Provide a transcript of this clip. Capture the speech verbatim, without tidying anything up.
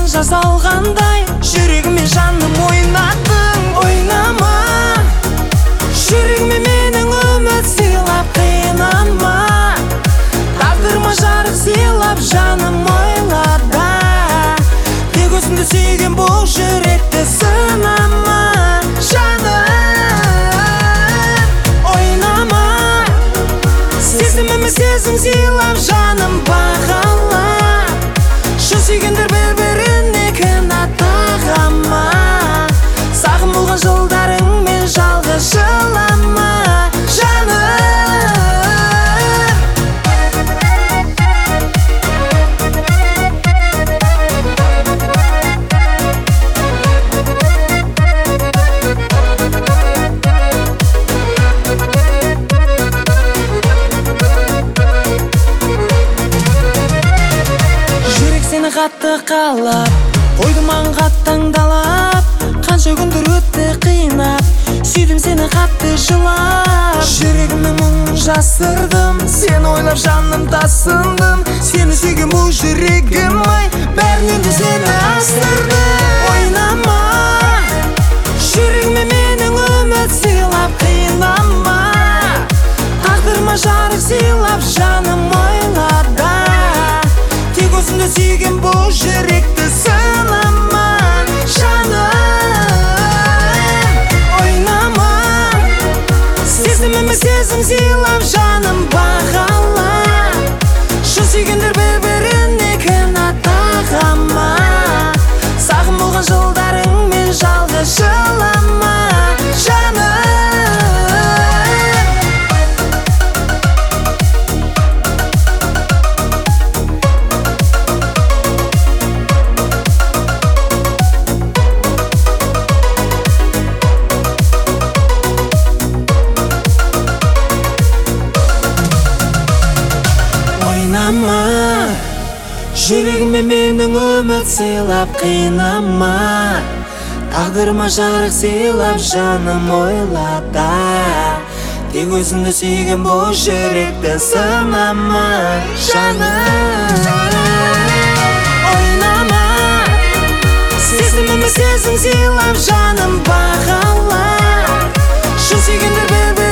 жасалғандай, жүрегіме жаным ойнаттың. Ойнама, жүрегіме менің үміт сыйлап қинама. Тағдырыма жарық сыйлап жаным ойлада. Тек өзіңді сүйген бұл жүректі сынама. Жаным ойнама, сезіміме сезім сыйлап жаным бағала. Шын сүйгендер бір-біріне кінә тағама. Сағым болған жылдарыңмен жалғыз жылама. Сені қатты қалап, қойды маған қатты таңдалап. Қанша күндер өтті қинап, сүйдім сені қатты жылап. Жүрегіме мұң жасырдым, сені ойлап жаным тасындым. Сені сүйген бұл жүрегім ай, бәрінен де сені асырдым. Ойнама, жүрегіме менің үміт сыйлап қинама. Тағдырыма жарық сыйлап жаным ойлада. Тек өзіңді сүйген бұл жүректі сынама. Жаным ойнама, сезіміме сезім сыйлап жаным бағала. Шын сүйгендер бір-біріне кінә тағама. Сағым болған жылдарыңмен жалғыз жылама. Жаным ойнама, жүрегіме менің үміт сыйлап қинама. Тағдырыма жарық сыйлап жаным ойлада. Тек өзіңді сүйген бұл жүректі сынама. Жаным ойнама, сезіміме сезім сыйлап жаным бағала. Шын сүйгендер бір-біріне